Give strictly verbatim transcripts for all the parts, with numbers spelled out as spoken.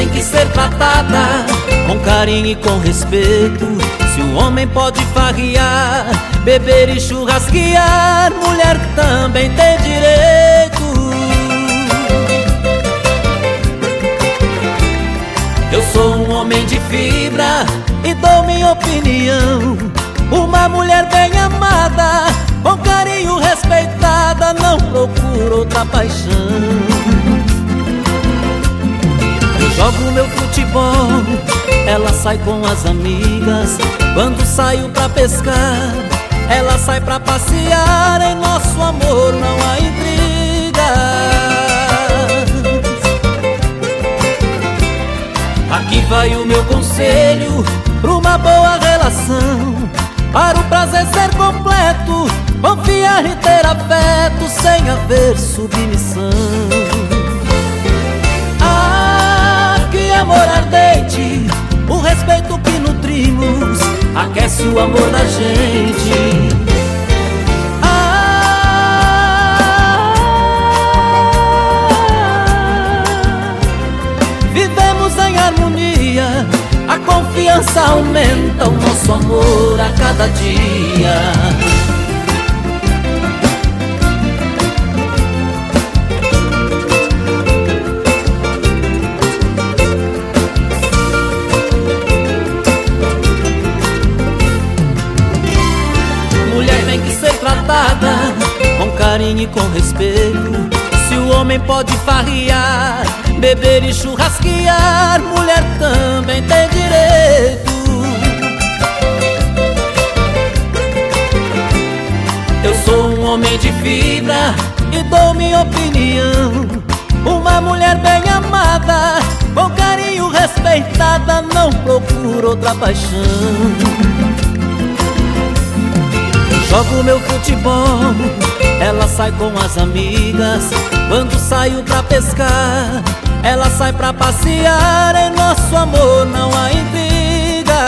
tem que ser tratada com carinho e com respeito. Se o homem pode farrear, beber e churrasquear, mulher também tem direito. Eu sou um homem de fibra e dou minha opinião. Uma mulher bem amada, com carinho respeitada, não procuro outra paixão. Eu jogo meu futebol, ela sai com as amigas. Quando saio pra pescar, ela sai pra passear. Em nosso amor não há intrigas. Aqui vai o meu conselho pra uma boa relação. Para o prazer ser completo, confiar e ter afeto sem haver submissão. Ah, que amor ardente, o respeito que nutrimos aquece o amor da gente. Ah, vivemos em harmonia, a confiança aumenta o nosso amor a cada dia. Mulher tem que ser tratada com carinho e com respeito. Se o homem pode farrear, beber e churrasquear, mulher também tem direito. Eu sou um homem de fibra e dou minha opinião. Uma mulher bem amada, com carinho respeitada, não procuro outra paixão. Jogo meu futebol, ela sai com as amigas. Quando saio pra pescar, ela sai pra passear. Em nosso amor não há intrigas.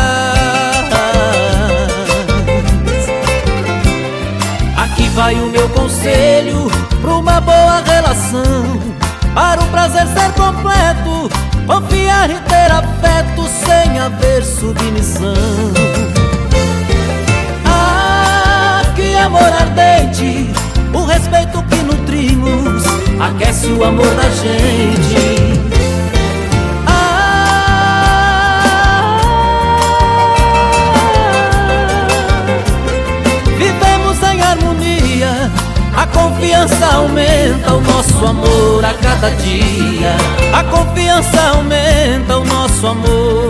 Aqui vai o meu conselho pra uma boa relação. Para o prazer ser completo, confiar e ter afeto sem haver submissão. Amor ardente, o respeito que nutrimos aquece o amor da gente. Ah, vivemos em harmonia, a confiança aumenta o nosso amor a cada dia. A confiança aumenta o nosso amor